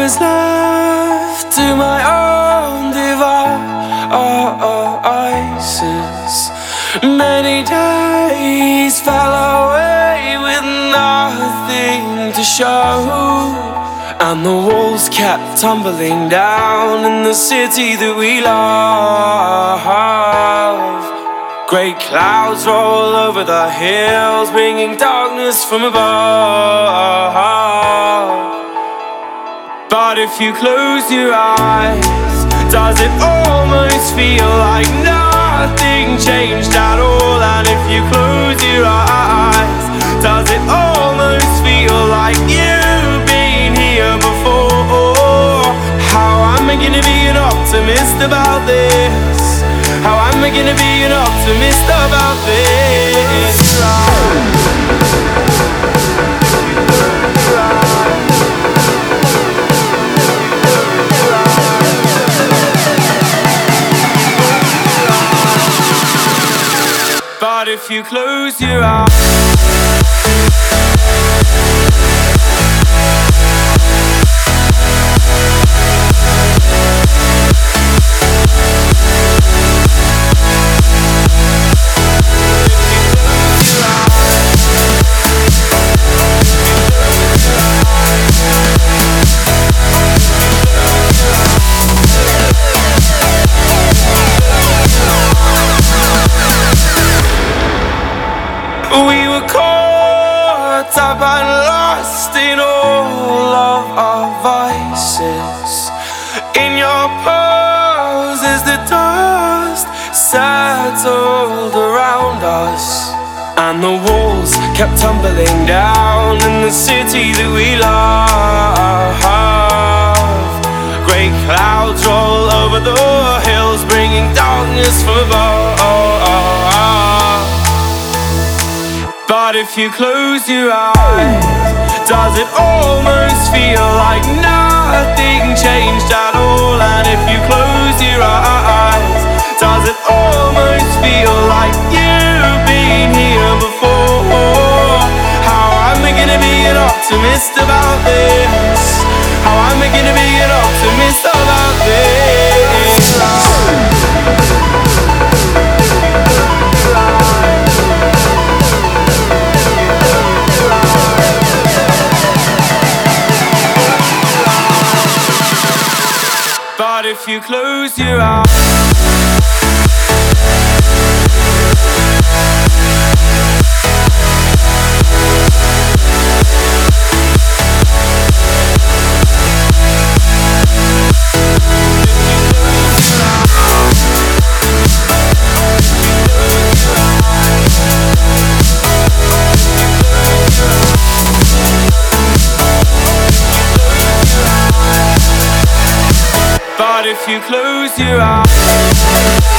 was left to my own devices. Many days fell away with nothing to show, and the walls kept tumbling down in the city that we love. Great clouds roll over the hills, bringing darkness from above. But if you close your eyes, does it almost feel like nothing changed at all? And if you close your eyes, does it almost feel like you've been here before? How am I gonna be an optimist about this? How am I gonna be an optimist about this? But if you close your eyes, we were caught up and lost in all of our vices. In your pose as the dust settled around us, and the walls kept tumbling down in the city that we love. Great clouds roll over the hills, bringing darkness from above. But if you close your eyes, does it almost feel like nothing changed at all? And if you close your eyes, does it almost feel like you've been here before? How am I gonna be an optimist about this? How am I gonna be an optimist about this? But if you close your eyes, but if you close your eyes,